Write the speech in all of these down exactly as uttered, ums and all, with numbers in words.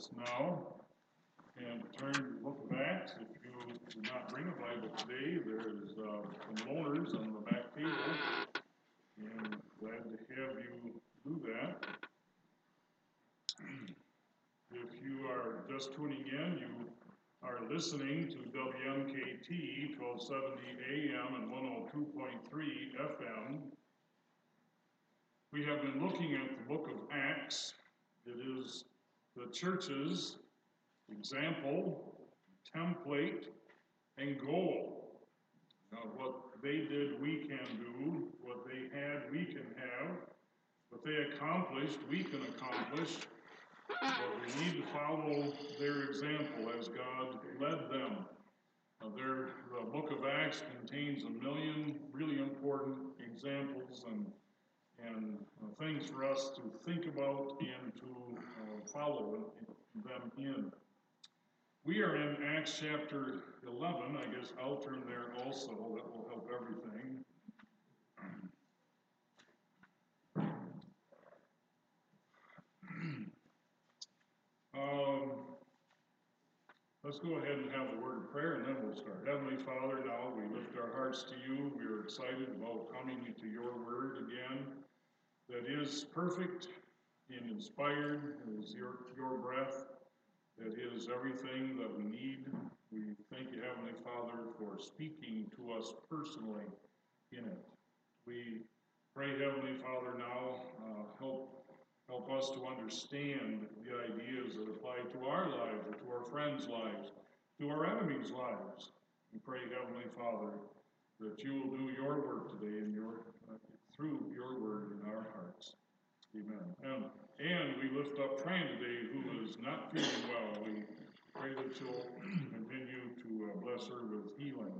Bibles now and turn to the book of Acts. If you do not bring a Bible today, there's uh, some loaners on the back table, and glad to have you do that. If you are just tuning in, you are listening to W M K T twelve seventy A M and one oh two point three F M. We have been looking at the book of Acts. It is the church's example, template, and goal. Now, what they did, we can do. What they had, we can have. What they accomplished, we can accomplish. But we need to follow their example as God led them. Now, their, the book of Acts contains a million really important examples and and uh, things for us to think about and to uh, follow them in. We are in Acts chapter eleven. I guess I'll turn there also. That will help everything. um, let's go ahead and have a word of prayer, and then we'll start. Heavenly Father, now we lift our hearts to you. We are excited about coming into your word again. That is perfect and inspired, it is your, your breath, that is everything that we need. We thank you, Heavenly Father, for speaking to us personally in it. We pray, Heavenly Father, now uh, help, help us to understand the ideas that apply to our lives, or to our friends' lives, to our enemies' lives. We pray, Heavenly Father, that you will do your work today in your uh, through your word in our hearts. Amen. And, and we lift up Fran today, who is not feeling well. We pray that you'll continue to uh, bless her with healing.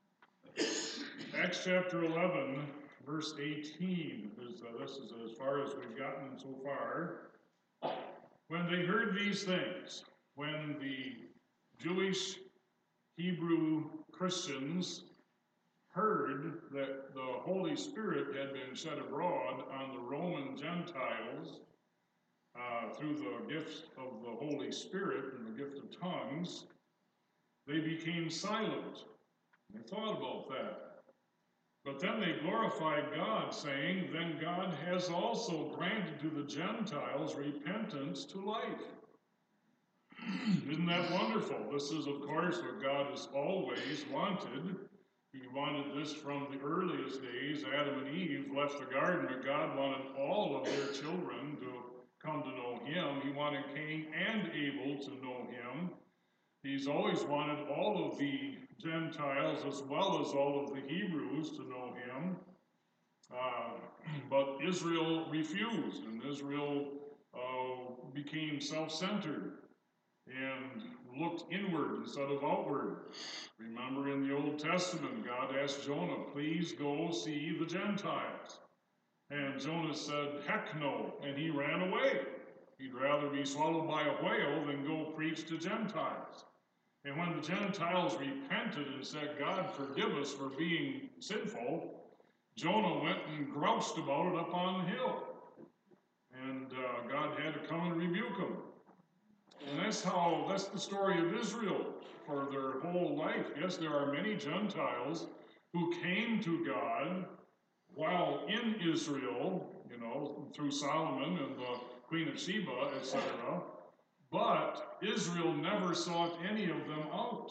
Acts chapter eleven, verse eighteen, is, uh, this is as far as we've gotten so far. When they heard these things, when the Jewish Hebrew Christians heard that the Holy Spirit had been shed abroad on the Roman Gentiles uh, through the gift of the Holy Spirit and the gift of tongues, they became silent. They thought about that. But then they glorified God, saying, then God has also granted to the Gentiles repentance to life. Isn't that wonderful? This is, of course, what God has always wanted. He wanted this from the earliest days. Adam and Eve left the garden, but God wanted all of their children to come to know him. He wanted Cain and Abel to know him. He's always wanted all of the Gentiles as well as all of the Hebrews to know him. Uh, but Israel refused, and Israel uh, became self-centered and looked inward instead of outward. Remember in the Old Testament, God asked Jonah, please go see the Gentiles. And Jonah said, heck no, and he ran away. He'd rather be swallowed by a whale than go preach to Gentiles. And when the Gentiles repented and said, God, forgive us for being sinful, Jonah went and grouched about it up on the hill. And uh, God had to come and rebuke him. And that's how, that's the story of Israel for their whole life. Yes, there are many Gentiles who came to God while in Israel, you know, through Solomon and the Queen of Sheba, et cetera. But Israel never sought any of them out.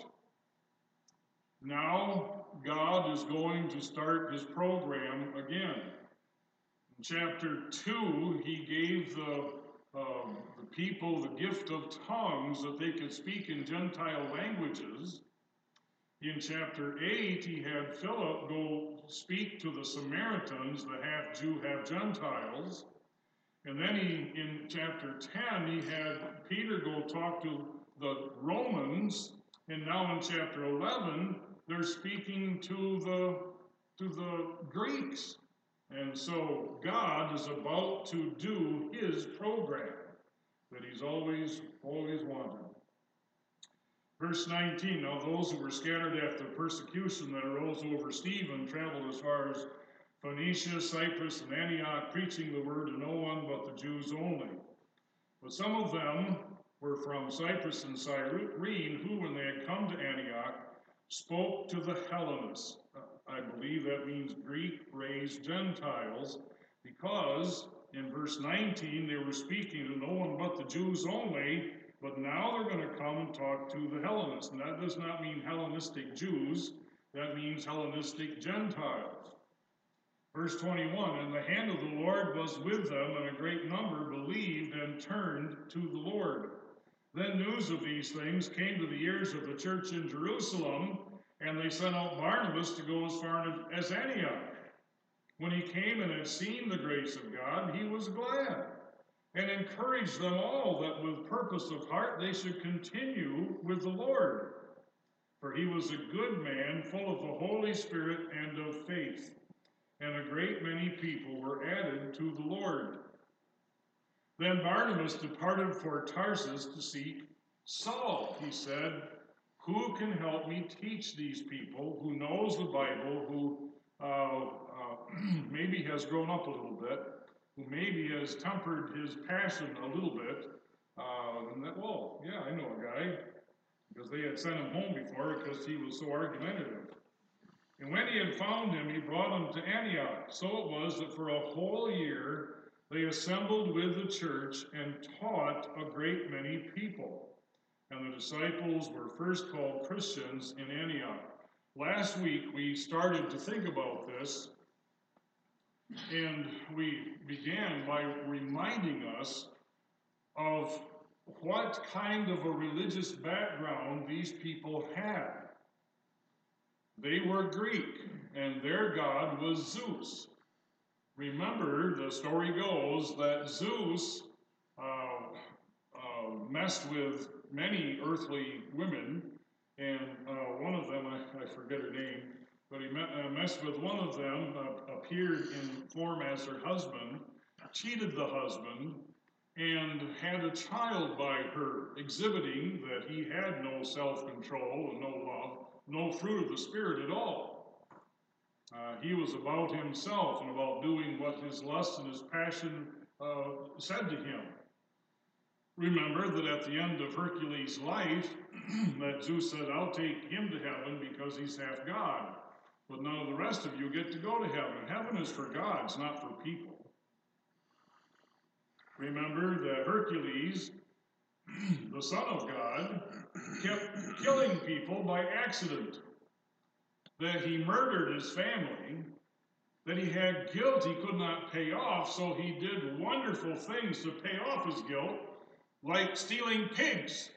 Now God is going to start his program again. In chapter two, he gave the Um, the people the gift of tongues that they could speak in Gentile languages. In chapter eight, he had Philip go speak to the Samaritans, the half-Jew, half-Gentiles. And then he, in chapter ten, he had Peter go talk to the Romans. And now in chapter eleven, they're speaking to the, to the Greeks. And so God is about to do his program that he's always, always wanted. Verse nineteen, now those who were scattered after persecution that arose over Stephen traveled as far as Phoenicia, Cyprus, and Antioch, preaching the word to no one but the Jews only. But some of them were from Cyprus and Cyrene, who, when they had come to Antioch, spoke to the Hellenists. I believe that means Greek-raised Gentiles, because in verse nineteen they were speaking to no one but the Jews only, but now they're going to come and talk to the Hellenists. And that does not mean Hellenistic Jews, that means Hellenistic Gentiles. Verse twenty-one, and the hand of the Lord was with them, and a great number believed and turned to the Lord. Then news of these things came to the ears of the church in Jerusalem, and they sent out Barnabas to go as far as Antioch. When he came and had seen the grace of God, he was glad, and encouraged them all that with purpose of heart they should continue with the Lord. For he was a good man, full of the Holy Spirit and of faith. And a great many people were added to the Lord. Then Barnabas departed for Tarsus to seek Saul. He said, who can help me teach these people, who knows the Bible, who uh, uh, maybe has grown up a little bit, who maybe has tempered his passion a little bit? Uh, and that, well, yeah, I know a guy, because they had sent him home before because he was so argumentative. And when he had found him, he brought him to Antioch. So it was that for a whole year they assembled with the church and taught a great many people. And the disciples were first called Christians in Antioch. Last week we started to think about this, and we began by reminding us of what kind of a religious background these people had. They were Greek, and their god was Zeus. Remember, the story goes that Zeus uh, uh, messed with many earthly women, and uh, one of them, I, I forget her name, but he met, uh, messed with one of them, uh, appeared in form as her husband, cheated the husband, and had a child by her, exhibiting that he had no self-control and no love, no fruit of the Spirit at all. Uh, he was about himself and about doing what his lust and his passion uh, said to him. Remember that at the end of Hercules' life, that Zeus said, I'll take him to heaven because he's half God, but none of the rest of you get to go to heaven. Heaven is for gods, not for people. Remember that Hercules, the son of God, kept killing people by accident, that he murdered his family, that he had guilt he could not pay off, so he did wonderful things to pay off his guilt, like stealing pigs.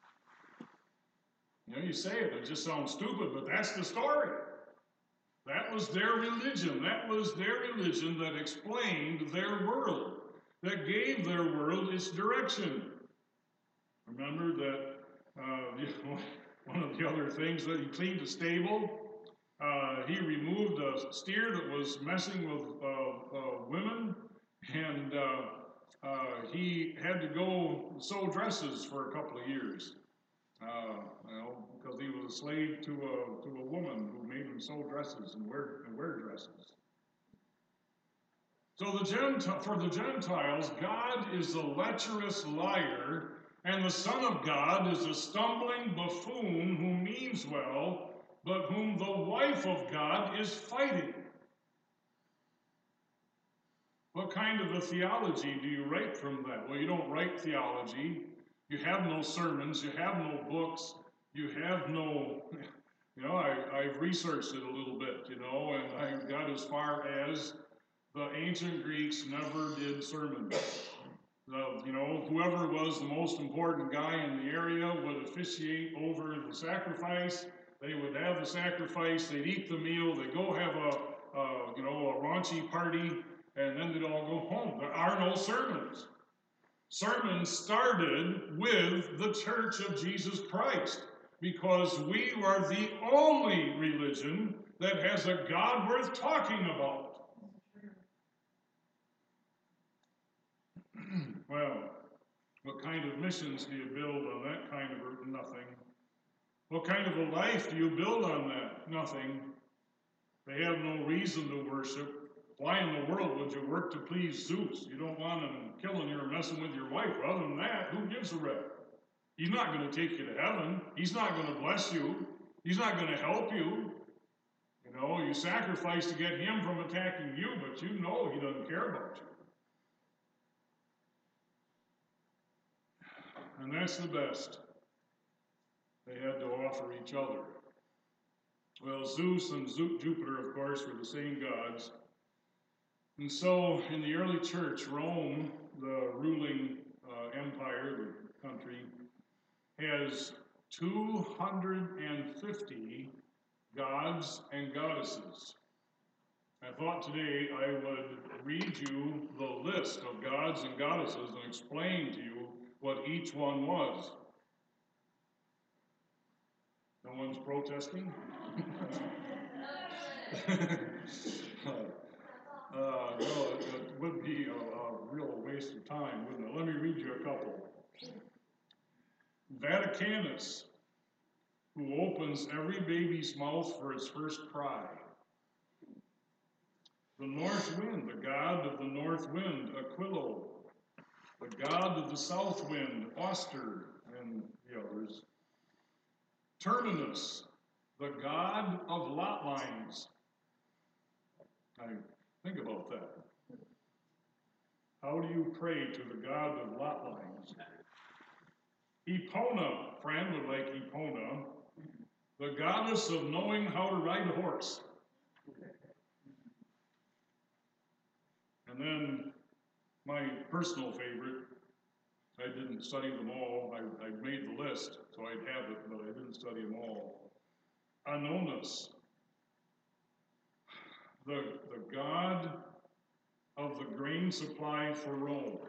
You know, you say it, it just sounds stupid, but that's the story. That was their religion. That was their religion that explained their world, that gave their world its direction. Remember that uh, one of the other things that he cleaned a stable. Uh, he removed a steer that was messing with uh, uh, women, and uh, uh, he had to go sew dresses for a couple of years. Uh, you know, because he was a slave to a to a woman who made him sew dresses and wear and wear dresses. So the Gentile, for the Gentiles, God is a lecherous liar, and the Son of God is a stumbling buffoon who means well, but whom the wife of God is fighting. What kind of a theology do you write from that? Well, you don't write theology. You have no sermons. You have no books. You have no, you know, I, I've researched it a little bit, you know, and I got as far as the ancient Greeks never did sermons. The, you know, whoever was the most important guy in the area would officiate over the sacrifice. They would have the sacrifice, they'd eat the meal, they'd go have a, a, you know, a raunchy party, and then they'd all go home. There are no sermons. Sermons started with the Church of Jesus Christ, because we are the only religion that has a God worth talking about. Well, what kind of missions do you build on that kind of nothing? What kind of a life do you build on that? Nothing. They have no reason to worship. Why in the world would you work to please Zeus? You don't want him killing you or messing with your wife. Other than that, who gives a rip? He's not going to take you to heaven. He's not going to bless you. He's not going to help you. You know, you sacrifice to get him from attacking you, but you know he doesn't care about you. And that's the best they had to offer each other. Well, Zeus and Jupiter, of course, were the same gods. And so, in the early church, Rome, the ruling uh, empire, the country, has two hundred fifty gods and goddesses. I thought today I would read you the list of gods and goddesses and explain to you what each one was. No one's protesting? uh, no, it, it would be a, a real waste of time, wouldn't it? Let me read you a couple. Vaticanus, who opens every baby's mouth for its first cry. The north wind, the god of the north wind, Aquilo. The god of the south wind, Auster, and the others. Terminus, the god of lot lines. I think about that. How do you pray to the god of lot lines? Epona, Fran would like Epona, the goddess of knowing how to ride a horse. And then my personal favorite, I didn't study them all. I, I made the list, so I'd have it, but I didn't study them all. Anonis, the, the god of the grain supply for Rome.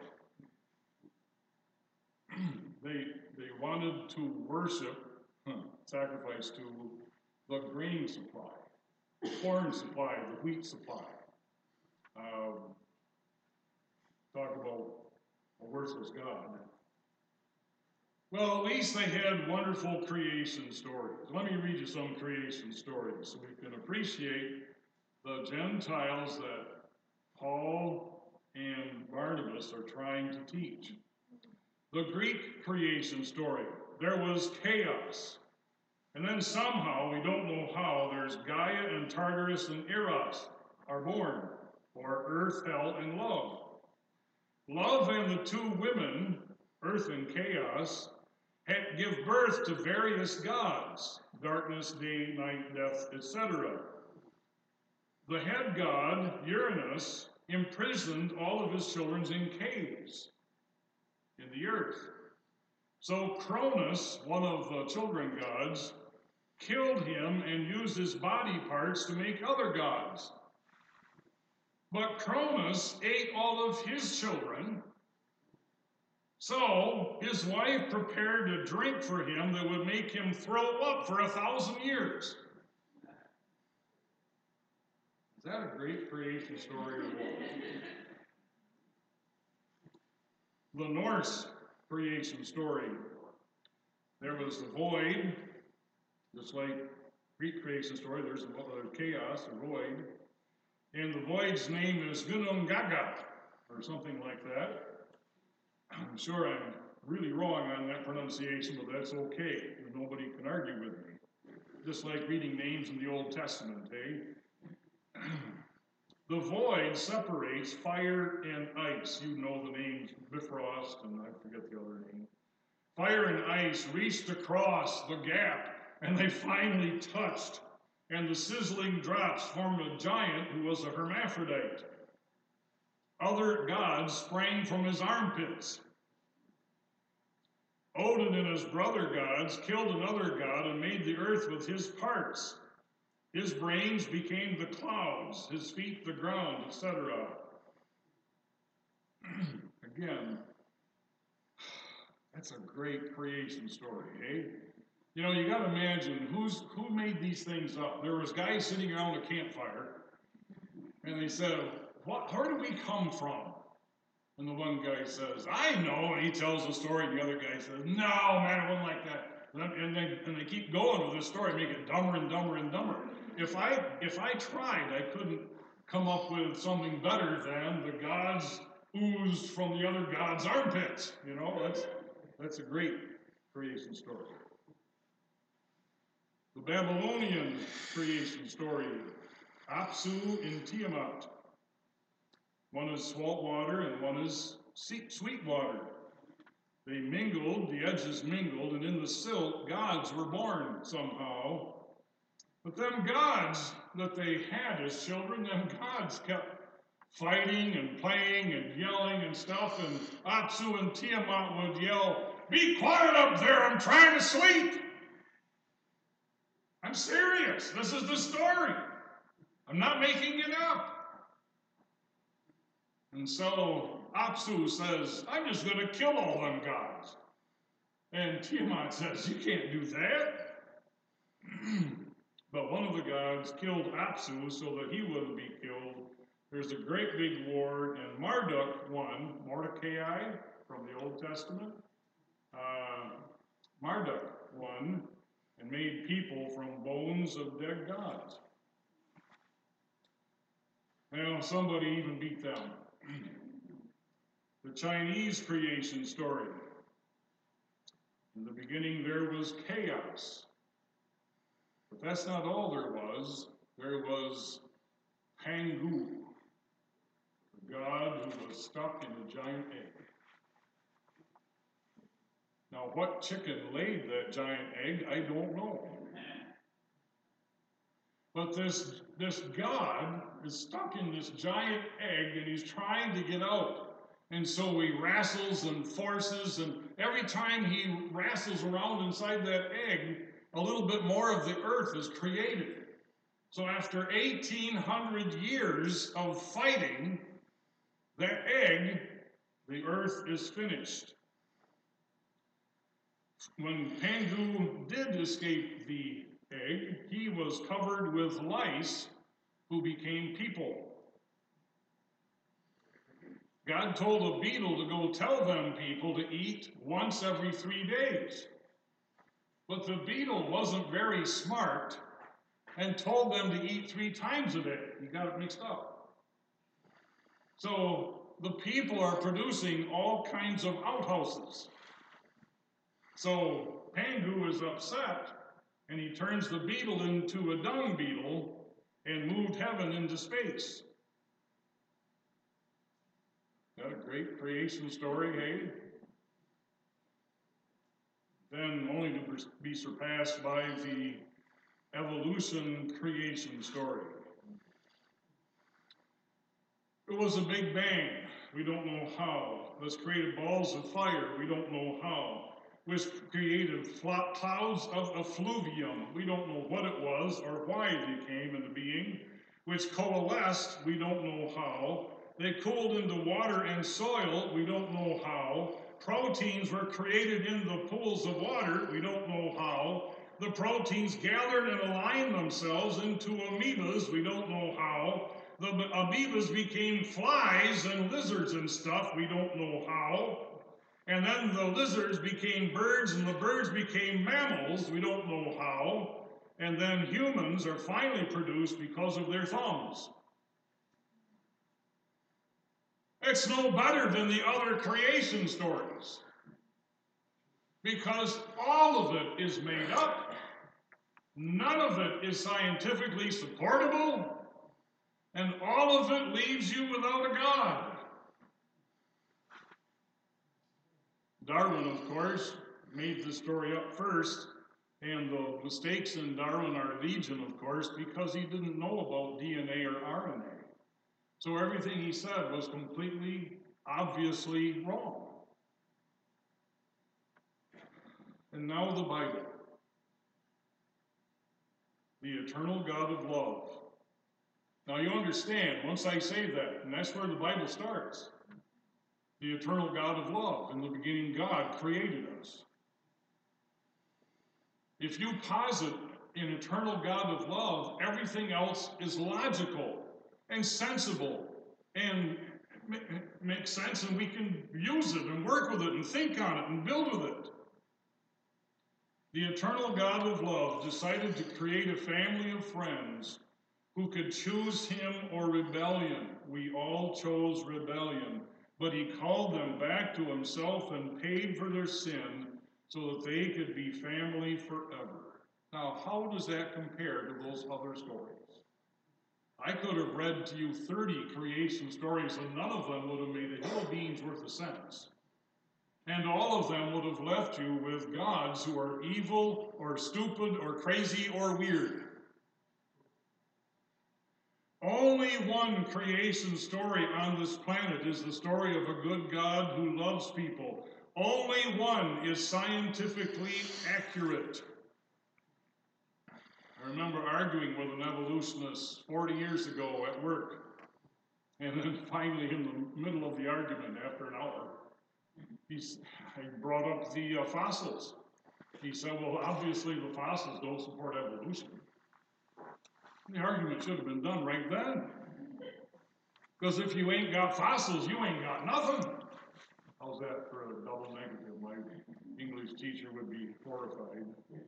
they, they wanted to worship, huh, sacrifice to the grain supply, the corn supply, the wheat supply. Um, talk about a worthless God. Well, at least they had wonderful creation stories. Let me read you some creation stories so we can appreciate the Gentiles that Paul and Barnabas are trying to teach. The Greek creation story, there was chaos. And then somehow, we don't know how, there's Gaia and Tartarus and Eros are born, or earth, hell, and love. Love and the two women, earth and chaos, give birth to various gods, darkness, day, night, death, et cetera. The head god, Uranus, imprisoned all of his children in caves in the earth. So Cronus, one of the children gods, killed him and used his body parts to make other gods. But Cronus ate all of his children. So his wife prepared a drink for him that would make him throw up for a thousand years. Is that a great creation story or what? The Norse creation story. There was the void, just like Greek creation story, there's a chaos, a void. And the void's name is Gunungaga, or something like that. I'm sure I'm really wrong on that pronunciation, but that's okay. Nobody can argue with me. Just like reading names in the Old Testament, eh? The void separates fire and ice. You know the names, Bifrost, and I forget the other name. Fire and ice reached across the gap, and they finally touched. And the sizzling drops formed a giant who was a hermaphrodite. Other gods sprang from his armpits. Odin and his brother gods killed another god and made the earth with his parts. His brains became the clouds, his feet the ground, et cetera. Again, that's a great creation story, eh? You know, you got to imagine who's who made these things up. There was guys sitting around a campfire, and they said, "What? Where do we come from?" And the one guy says, "I know," and he tells the story, and the other guy says, "No, man, it wasn't like that." And they, and they keep going with this story, make it dumber and dumber and dumber. If I if I tried, I couldn't come up with something better than the gods oozed from the other gods' armpits. You know, that's that's a great creation story. The Babylonian creation story, Apsu and Tiamat. One is salt water and one is sweet water. They mingled, the edges mingled, and in the silt, gods were born somehow. But them gods that they had as children, them gods kept fighting and playing and yelling and stuff, and Apsu and Tiamat would yell, "Be quiet up there, I'm trying to sleep." I'm serious, this is the story. I'm not making it up. And so Apsu says, "I'm just going to kill all them gods." And Tiamat says, "You can't do that." But one of the gods killed Apsu so that he wouldn't be killed. There's a great big war, and Marduk won, Mordecai from the Old Testament. Uh, Marduk won and made people from bones of dead gods. Well, somebody even beat them. The Chinese creation story. In the beginning there was chaos. But that's not all there was. There was Pangu, the god who was stuck in a giant egg. Now, what chicken laid that giant egg, I don't know. But this, this god is stuck in this giant egg, and he's trying to get out. And so he wrestles and forces, and every time he wrestles around inside that egg, a little bit more of the earth is created. So after eighteen hundred years of fighting, that egg, the earth is finished. When Pangu did escape the egg, he was covered with lice who became people. God told a beetle to go tell them people to eat once every three days. But the beetle wasn't very smart and told them to eat three times a day. He got it mixed up. So the people are producing all kinds of outhouses. So Pangu is upset, and he turns the beetle into a dung beetle and moved heaven into space. Is that a great creation story, hey? Then only to be surpassed by the evolution creation story. It was a big bang. We don't know how. Let's create balls of fire. We don't know how. Which created clouds of effluvium. We don't know what it was or why they came into being. Which coalesced. We don't know how. They cooled into water and soil. We don't know how. Proteins were created in the pools of water. We don't know how. The proteins gathered and aligned themselves into amoebas. We don't know how. The amoebas became flies and lizards and stuff. We don't know how. And then the lizards became birds, and the birds became mammals. We don't know how. And then humans are finally produced because of their thumbs. It's no better than the other creation stories. Because all of it is made up. None of it is scientifically supportable. And all of it leaves you without a God. Darwin, of course, made the story up first, and the mistakes in Darwin are legion, of course, because he didn't know about D N A or R N A. So everything he said was completely, obviously wrong. And now the Bible. The eternal God of love. Now you understand, once I say that, and that's where the Bible starts. The eternal God of love. In the beginning, God created us. If you posit an eternal God of love, everything else is logical and sensible and makes sense, and we can use it and work with it and think on it and build with it. The eternal God of love decided to create a family of friends who could choose him or rebellion. We all chose rebellion. But he called them back to himself and paid for their sin so that they could be family forever. Now, how does that compare to those other stories? I could have read to you thirty creation stories, and none of them would have made a hill beans worth of sense. And all of them would have left you with gods who are evil or stupid or crazy or weird. Only one creation story on this planet is the story of a good God who loves people. Only one is scientifically accurate. I remember arguing with an evolutionist forty years ago at work, and then finally in the middle of the argument, after an hour, he's, I brought up the uh, fossils. He said, well, obviously the fossils don't support evolution. The argument should have been done right then. Because if you ain't got fossils, you ain't got nothing. How's that for a double negative? My English teacher would be horrified.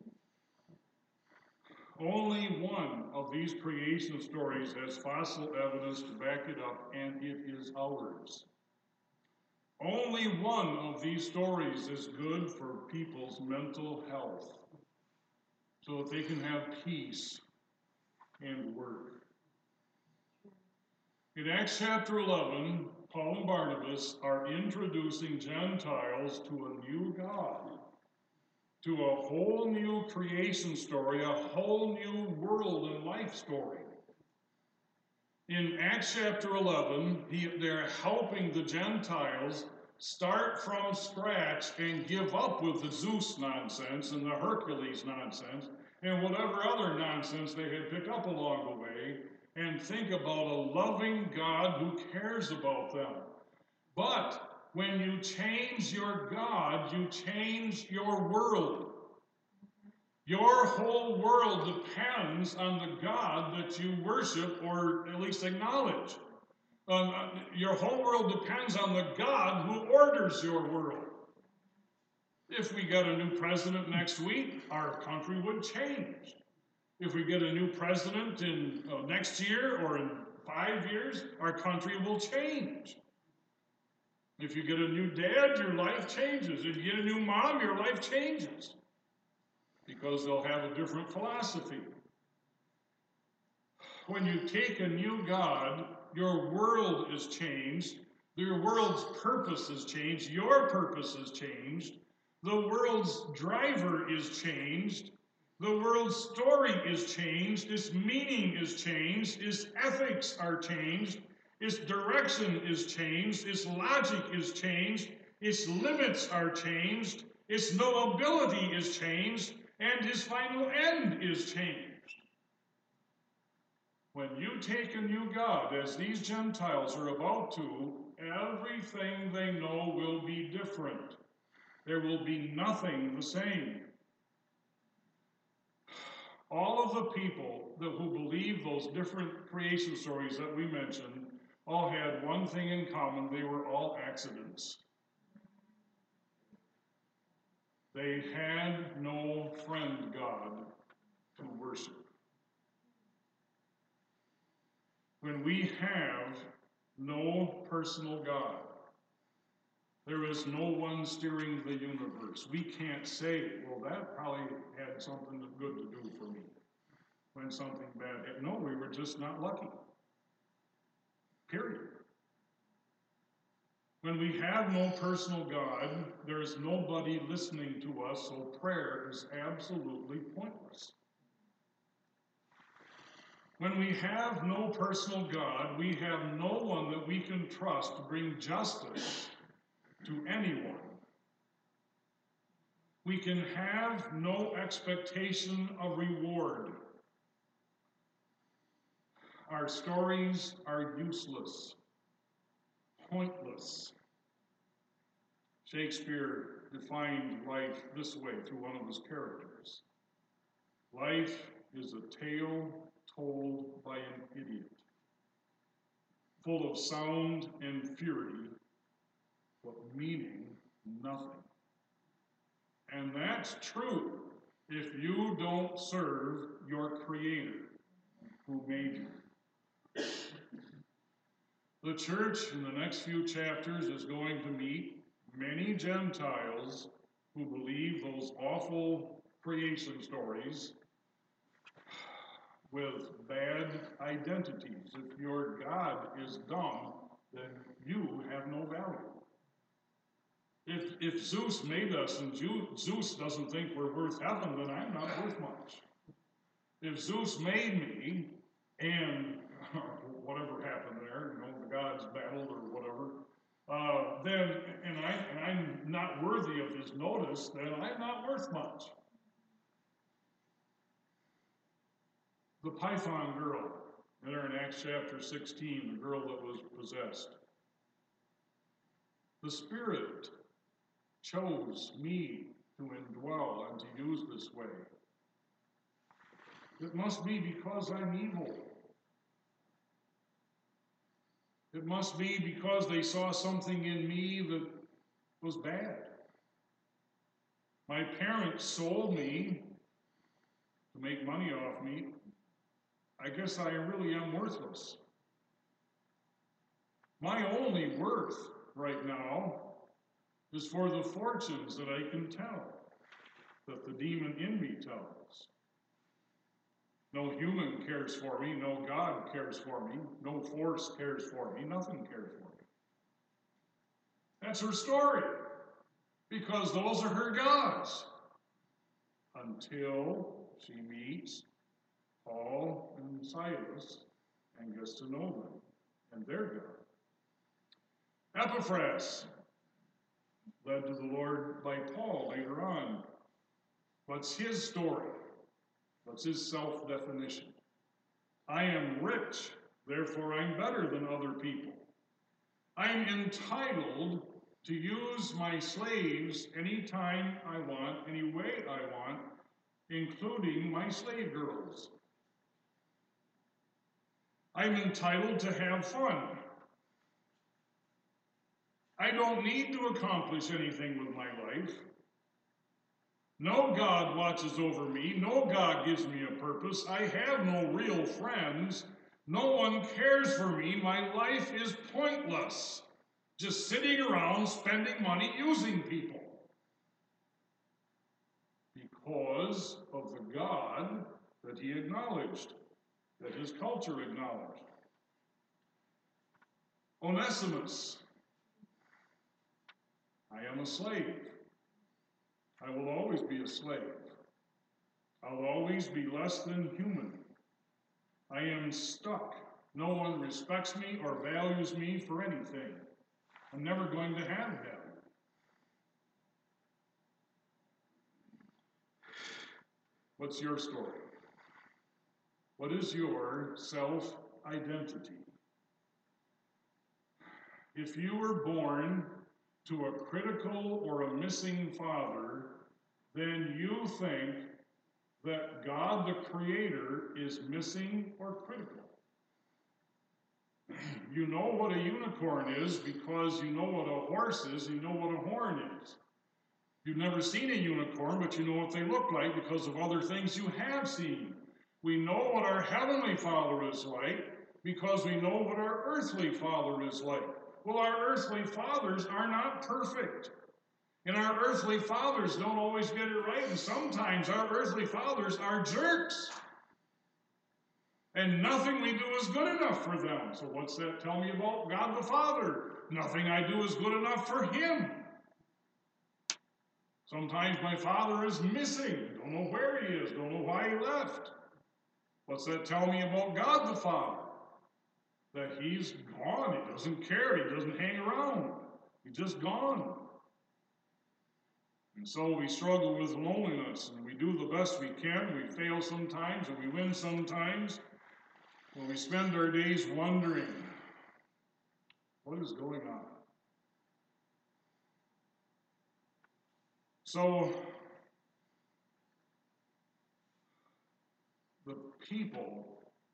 Only one of these creation stories has fossil evidence to back it up, and it is ours. Only one of these stories is good for people's mental health, so that they can have peace and work. In Acts chapter eleven, Paul and Barnabas are introducing Gentiles to a new God, to a whole new creation story, a whole new world and life story. In Acts chapter eleven, he, they're helping the Gentiles start from scratch and give up with the Zeus nonsense and the Hercules nonsense and whatever other nonsense they had picked up along the way, and think about a loving God who cares about them. But when you change your God, you change your world. Your whole world depends on the God that you worship or at least acknowledge. Um, your whole world depends on the God who orders your world. If we get a new president next week, our country would change. If we get a new president in uh, next year or in five years, our country will change. If you get a new dad, your life changes. If you get a new mom, your life changes. Because they'll have a different philosophy. When you take a new God, your world is changed. Your world's purpose is changed. Your purpose is changed. The world's driver is changed. The world's story is changed. Its meaning is changed. Its ethics are changed. Its direction is changed. Its logic is changed. Its limits are changed. Its knowability is changed. And its final end is changed. When you take a new God, as these Gentiles are about to, everything they know will be different. There will be nothing the same. All of the people that who believe those different creation stories that we mentioned all had one thing in common. They were all accidents. They had no friend God to worship. When we have no personal God, there is no one steering the universe. We can't say, well, that probably had something good to do for me when something bad happened. No, we were just not lucky. Period. When we have no personal God, there is nobody listening to us, so prayer is absolutely pointless. When we have no personal God, we have no one that we can trust to bring justice to anyone. We can have no expectation of reward. Our stories are useless, pointless. Shakespeare defined life this way through one of his characters. Life is a tale told by an idiot, full of sound and fury, but meaning nothing. And that's true if you don't serve your Creator who made you. The church in the next few chapters is going to meet many Gentiles who believe those awful creation stories with bad identities. If your God is dumb, then you have no value. If, if Zeus made us and Zeus doesn't think we're worth heaven, then I'm not worth much. If Zeus made me and whatever happened there, you know, the gods battled or whatever, uh, then, and, I, and I'm not worthy of his notice, then I'm not worth much. The Python girl, there in Acts chapter sixteen, the girl that was possessed. The Spirit chose me to indwell and to use this way. It must be because I'm evil. It must be because they saw something in me that was bad. My parents sold me to make money off me. I guess I really am worthless. My only worth right now is for the fortunes that I can tell, that the demon in me tells. No human cares for me, no God cares for me, no force cares for me, nothing cares for me. That's her story, because those are her gods. Until she meets Paul and Silas and gets to know them and their God. Epaphras, led to the Lord by Paul later on. What's his story? What's his self-definition? I am rich, therefore I'm better than other people. I'm entitled to use my slaves anytime I want, any way I want, including my slave girls. I'm entitled to have fun. I don't need to accomplish anything with my life. No God watches over me. No God gives me a purpose. I have no real friends. No one cares for me. My life is pointless. Just sitting around spending money using people. Because of the God that he acknowledged, that his culture acknowledged. Onesimus, I am a slave. I will always be a slave. I'll always be less than human. I am stuck. No one respects me or values me for anything. I'm never going to have value. What's your story? What is your self-identity? If you were born to a critical or a missing father, then you think that God the Creator is missing or critical. You know what a unicorn is because you know what a horse is, you know what a horn is. You've never seen a unicorn, but you know what they look like because of other things you have seen. We know what our Heavenly Father is like because we know what our earthly Father is like. Well, our earthly fathers are not perfect. And our earthly fathers don't always get it right. And sometimes our earthly fathers are jerks. And nothing we do is good enough for them. So what's that tell me about God the Father? Nothing I do is good enough for him. Sometimes my father is missing. Don't know where he is. Don't know why he left. What's that tell me about God the Father? That he's gone. He doesn't care. He doesn't hang around. He's just gone. And so we struggle with loneliness, and we do the best we can. We fail sometimes, and we win sometimes. Well, we spend our days wondering, what is going on? So, the people,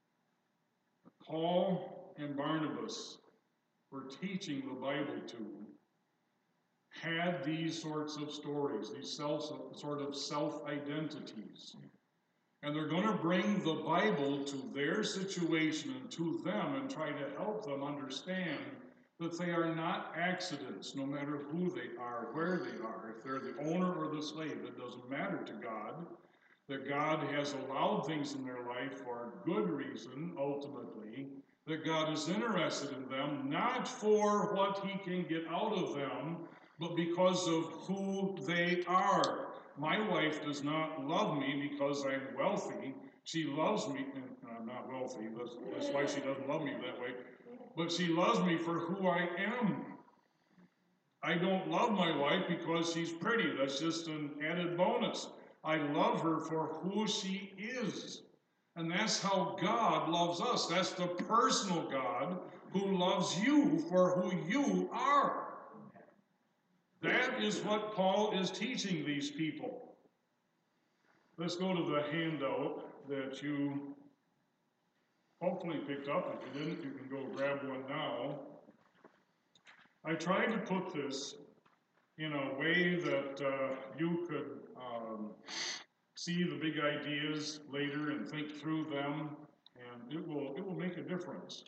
Paul and Barnabas were teaching the Bible to, had these sorts of stories, these self, sort of self-identities. And they're going to bring the Bible to their situation and to them and try to help them understand that they are not accidents, no matter who they are, where they are. If they're the owner or the slave, it doesn't matter to God. That God has allowed things in their life for good reason, ultimately. That God is interested in them, not for what he can get out of them, but because of who they are. My wife does not love me because I'm wealthy. She loves me, and I'm not wealthy, that's, that's why she doesn't love me that way. But she loves me for who I am. I don't love my wife because she's pretty. That's just an added bonus. I love her for who she is. And that's how God loves us. That's the personal God who loves you for who you are. That is what Paul is teaching these people. Let's go to the handout that you hopefully picked up. If you didn't, you can go grab one now. I tried to put this in a way that uh, you could um, see the big ideas later and think through them, and it will it will make a difference.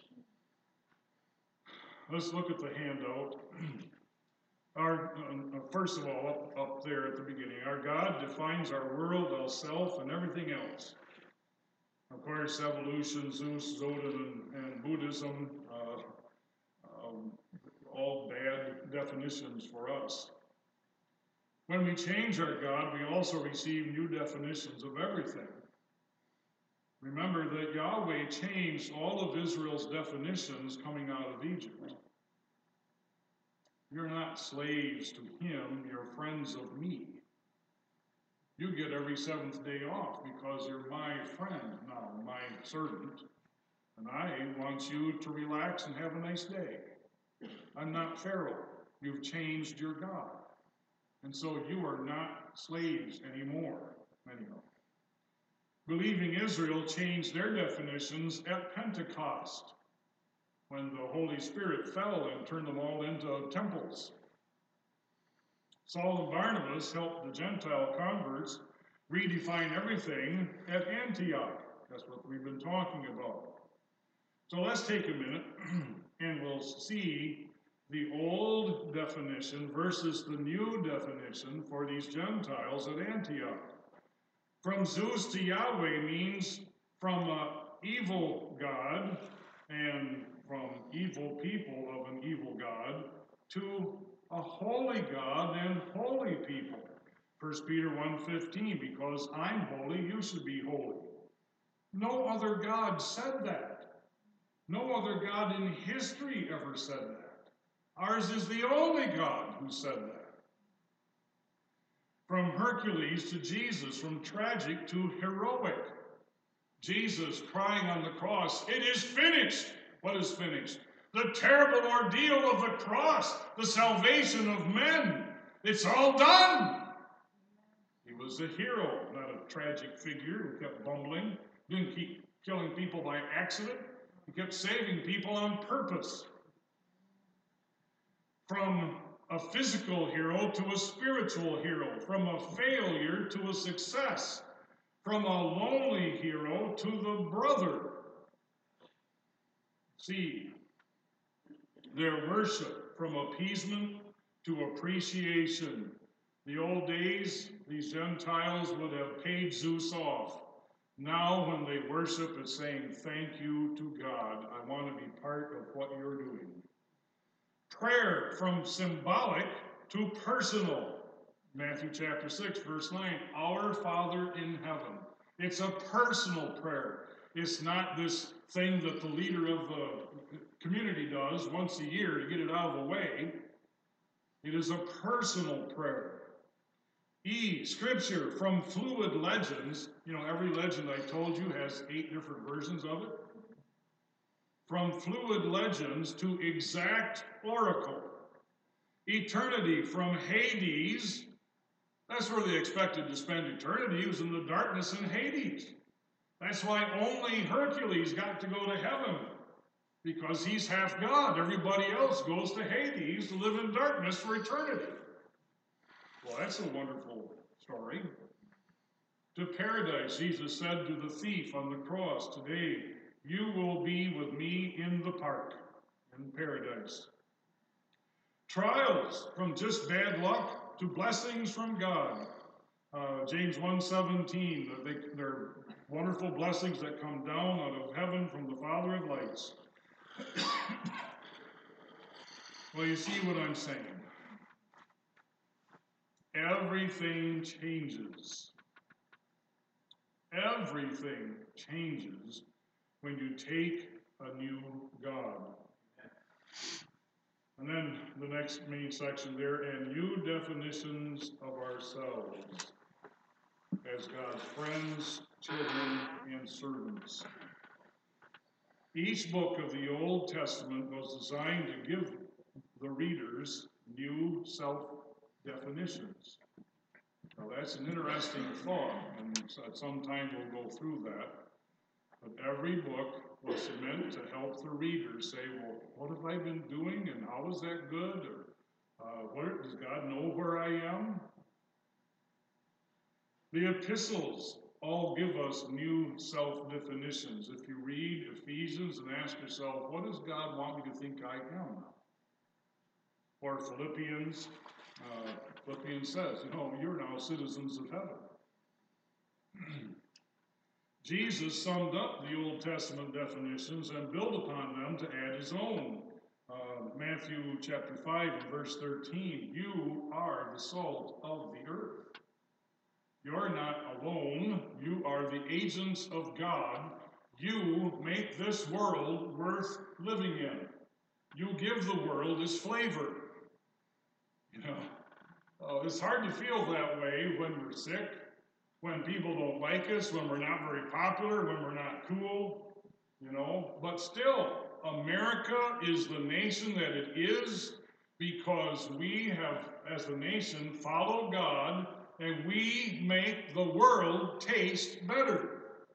Let's look at the handout. Our, uh, first of all, up, up there at the beginning, our God defines our world, our self, and everything else. Of course, evolution, Zeus, Zodin, and, and Buddhism, uh, um, all bad definitions for us. When we change our God, we also receive new definitions of everything. Remember that Yahweh changed all of Israel's definitions coming out of Egypt. You're not slaves to him, you're friends of me. You get every seventh day off because you're my friend now, my servant. And I want you to relax and have a nice day. I'm not Pharaoh. You've changed your God. And so you are not slaves anymore. Anyhow. Believing Israel changed their definitions at Pentecost, when the Holy Spirit fell and turned them all into temples. Saul and Barnabas helped the Gentile converts redefine everything at Antioch. That's what we've been talking about. So let's take a minute and we'll see the old definition versus the new definition for these Gentiles at Antioch. From Zeus to Yahweh means from an evil God and from evil people of an evil God to a holy God and holy people. First Peter one fifteen, because I'm holy, you should be holy. No other God said that. No other God in history ever said that. Ours is the only God who said that. From Hercules to Jesus, from tragic to heroic. Jesus crying on the cross, it is finished. What is finished? The terrible ordeal of the cross, the salvation of men. It's all done. He was a hero, not a tragic figure who kept bumbling, didn't keep killing people by accident. He kept saving people on purpose. From a physical hero to a spiritual hero, from a failure to a success, from a lonely hero to the brother. See, their worship from appeasement to appreciation. The old days, these Gentiles would have paid Zeus off. Now, when they worship, it's saying, thank you to God. I want to be part of what you're doing. Prayer from symbolic to personal. Matthew chapter six, verse nine, our Father in heaven. It's a personal prayer. It's not this thing that the leader of the community does once a year to get it out of the way. It is a personal prayer. E, scripture from fluid legends. You know, every legend I told you has eight different versions of it. From fluid legends to exact oracle. Eternity from Hades. That's where they expected to spend eternity. He was in the darkness in Hades. That's why only Hercules got to go to heaven, because he's half God. Everybody else goes to Hades to live in darkness for eternity. Well, that's a wonderful story. To paradise, Jesus said to the thief on the cross, today you will be with me in the park, in paradise. trials, from just bad luck to blessings from God. Uh, James one seventeen, they, they're wonderful blessings that come down out of heaven from the Father of lights. Well, you see what I'm saying. Everything changes. Everything changes when you take a new God. And then the next main section there, and new definitions of ourselves as God's friends, children, and servants. Each book of the Old Testament was designed to give the readers new self-definitions. Now that's an interesting thought, and at some time we'll go through that. But every book was meant to help the reader say, well, what have I been doing, and how is that good? Or uh, where, does God know where I am? The epistles all give us new self-definitions. If you read Ephesians and ask yourself, what does God want me to think I am now? Or Philippians, uh, Philippians says, you know, you're now citizens of heaven. Jesus summed up the Old Testament definitions and built upon them to add his own. Uh, Matthew chapter five and verse thirteen, you are the salt of the earth. You're not alone. You are the agents of God. You make this world worth living in. You give the world its flavor. You know, uh, it's hard to feel that way when we're sick, when people don't like us, when we're not very popular, when we're not cool, you know. But still, America is the nation that it is because we have, as a nation, followed God, and we make the world taste better.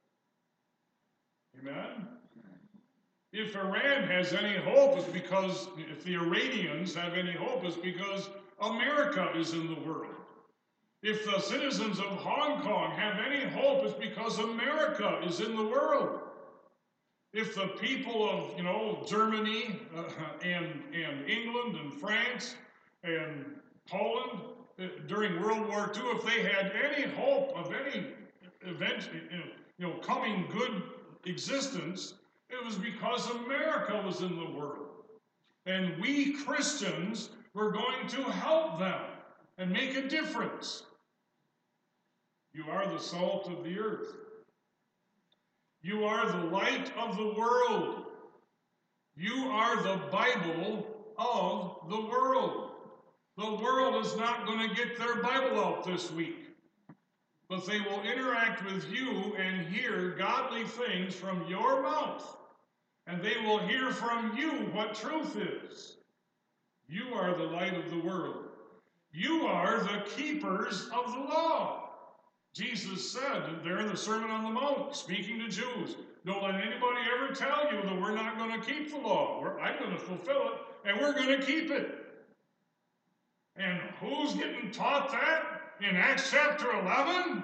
Amen? If Iran has any hope, it's because, if the Iranians have any hope, it's because America is in the world. If the citizens of Hong Kong have any hope, it's because America is in the world. If the people of, you know, Germany uh, and, and England and France and Poland uh, during World War Two, if they had any hope of any event, you know, coming good existence, it was because America was in the world. And we Christians were going to help them and make a difference. You are the salt of the earth. You are the light of the world. You are the Bible of the world. The world is not going to get their Bible out this week, but they will interact with you and hear godly things from your mouth, and they will hear from you what truth is. You are the light of the world. You are the keepers of the law. Jesus said there in the Sermon on the Mount, speaking to Jews, don't let anybody ever tell you that we're not going to keep the law. We're, I'm going to fulfill it, and we're going to keep it. And who's getting taught that in Acts chapter eleven?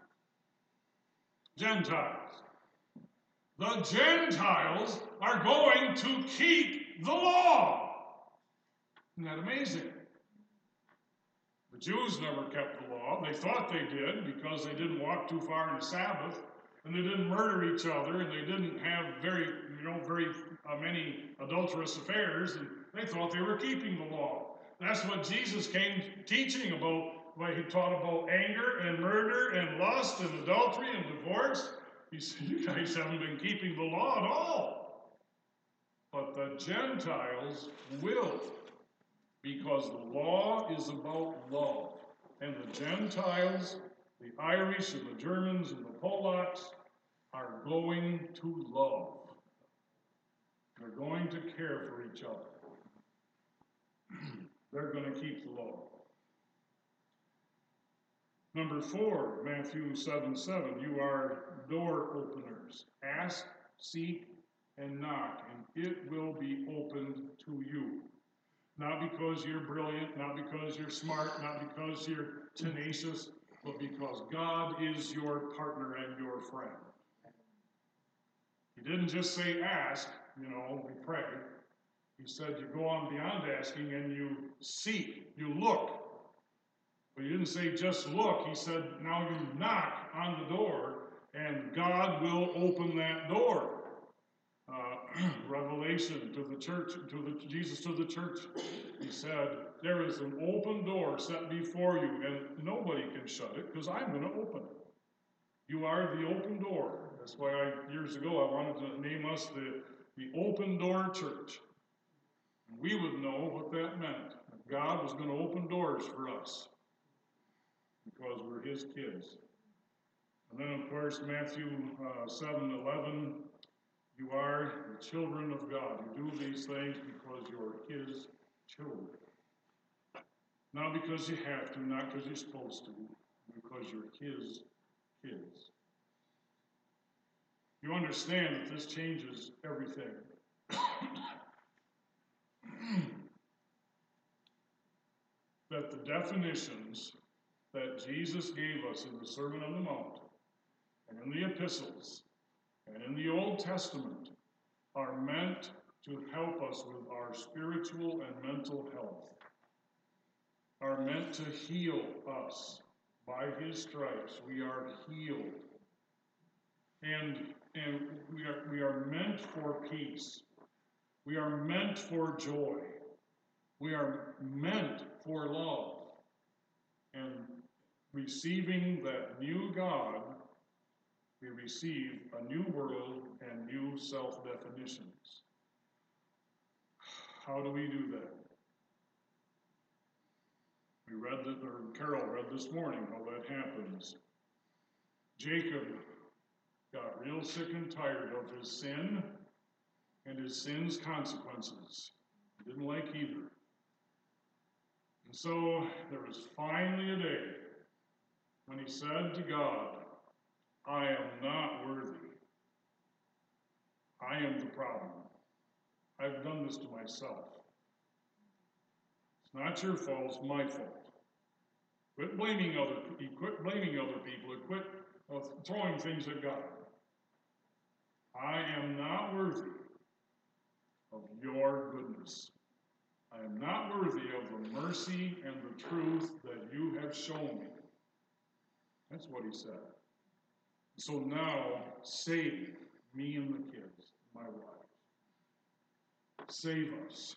Gentiles. The Gentiles are going to keep the law. Isn't that amazing? The Jews never kept the law. They thought they did because they didn't walk too far in the Sabbath, and they didn't murder each other, and they didn't have very, you know, very uh, many adulterous affairs, and they thought they were keeping the law. That's what Jesus came teaching about, when he taught about anger and murder and lust and adultery and divorce. He said, you guys haven't been keeping the law at all. But the Gentiles will, because the law is about love. And the Gentiles, the Irish and the Germans and the Polacks, are going to love. They're going to care for each other. They're going to keep the law. Number four, Matthew seven seven, you are door openers. Ask, seek, and knock, and it will be opened to you. Not because you're brilliant, not because you're smart, not because you're tenacious, but because God is your partner and your friend. He didn't just say ask, you know, we pray. He said you go on beyond asking and you seek, you look. But he didn't say just look. He said now you knock on the door and God will open that door. Uh, Revelation to the church, to the Jesus to the church. He said, there is an open door set before you, and nobody can shut it because I'm going to open it. You are the open door. That's why I, years ago I wanted to name us the, the Open Door Church. And we would know what that meant. That God was going to open doors for us because we're his kids. And then, of course, Matthew uh, seven eleven, you are the children of God. You do these things because you're his children. Not because you have to, not because you're supposed to, because you're his kids. You understand that this changes everything. That the definitions that Jesus gave us in the Sermon on the Mount and in the epistles and in the Old Testament are meant to help us with our spiritual and mental health, are meant to heal us. By his stripes we are healed. And, and we are, we are meant for peace. We are meant for joy. We are meant for love. And receiving that new God, we receive a new world and new self-definitions. How do we do that? We read that, or Carol read this morning how that happens. Jacob got real sick and tired of his sin and his sin's consequences. He didn't like either. And so there was finally a day when he said to God, I am not worthy. I am the problem. I've done this to myself. It's not your fault, it's my fault. Quit blaming other people, quit blaming other people, and quit uh, throwing things at God. I am not worthy of your goodness. I am not worthy of the mercy and the truth that you have shown me. That's what he said. So now, save me and the kids, my wife. Save us.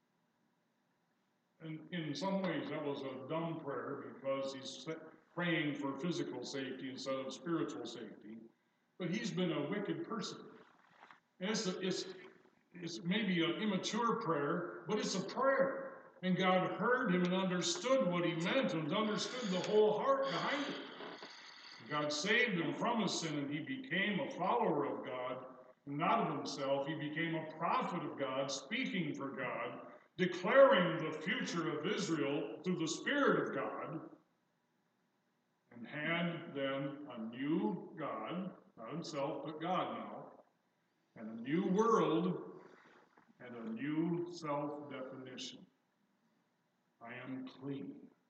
And in some ways, that was a dumb prayer because he's praying for physical safety instead of spiritual safety. But he's been a wicked person. And it's, a, it's, it's maybe an immature prayer, but it's a prayer. And God heard him and understood what he meant and understood the whole heart behind it. God saved him from his sin, and he became a follower of God, not of himself. He became a prophet of God, speaking for God, declaring the future of Israel through the Spirit of God, and had then a new God, not himself, but God now, and a new world, and a new self-definition. I am clean.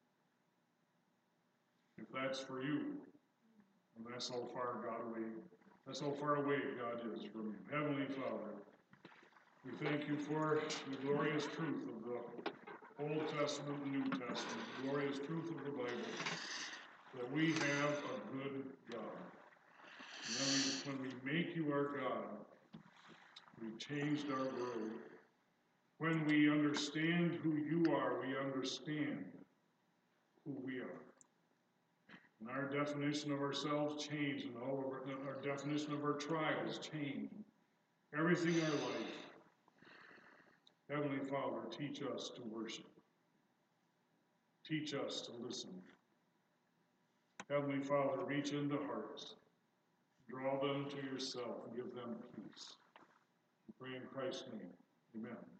If that's for you, and that's how far God away, that's how far away God is from you. Heavenly Father, we thank you for the glorious truth of the Old Testament and New Testament, the glorious truth of the Bible, that we have a good God. And then we, when we make you our God, we've changed our world. When we understand who you are, we understand who we are. And our definition of ourselves changed, and all of our, our definition of our trials changed. Everything in our life. Heavenly Father, teach us to worship. Teach us to listen. Heavenly Father, reach into hearts. Draw them to yourself and give them peace. We pray in Christ's name. Amen.